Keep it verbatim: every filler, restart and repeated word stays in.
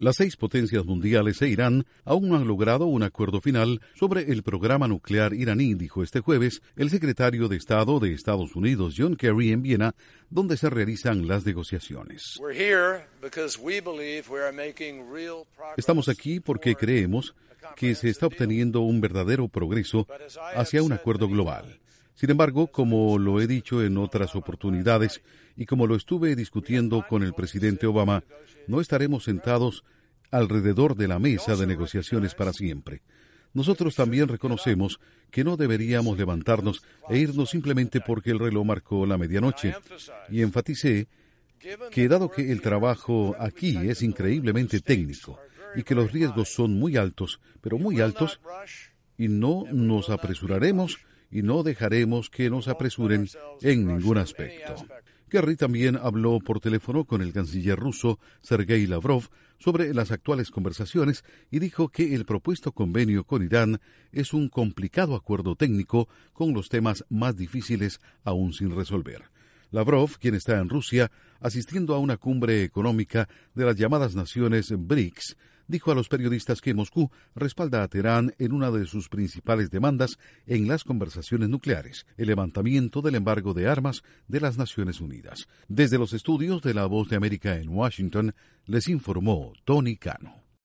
Las seis potencias mundiales e Irán aún no han logrado un acuerdo final sobre el programa nuclear iraní, dijo este jueves el secretario de Estado de Estados Unidos, John Kerry, en Viena, donde se realizan las negociaciones. Estamos aquí porque creemos que se está obteniendo un verdadero progreso hacia un acuerdo global. Sin embargo, como lo he dicho en otras oportunidades y como lo estuve discutiendo con el presidente Obama, no estaremos sentados alrededor de la mesa de negociaciones para siempre. Nosotros también reconocemos que no deberíamos levantarnos e irnos simplemente porque el reloj marcó la medianoche. Y enfaticé que dado que el trabajo aquí es increíblemente técnico y que los riesgos son muy altos, pero muy altos, y no nos apresuraremos y no dejaremos que nos apresuren en ningún aspecto. Kerry también habló por teléfono con el canciller ruso Sergei Lavrov sobre las actuales conversaciones y dijo que el propuesto convenio con Irán es un complicado acuerdo técnico con los temas más difíciles aún sin resolver. Lavrov, quien está en Rusia asistiendo a una cumbre económica de las llamadas naciones B R I C S, dijo a los periodistas que Moscú respalda a Teherán en una de sus principales demandas en las conversaciones nucleares, el levantamiento del embargo de armas de las Naciones Unidas. Desde los estudios de La Voz de América en Washington, les informó Tony Cano.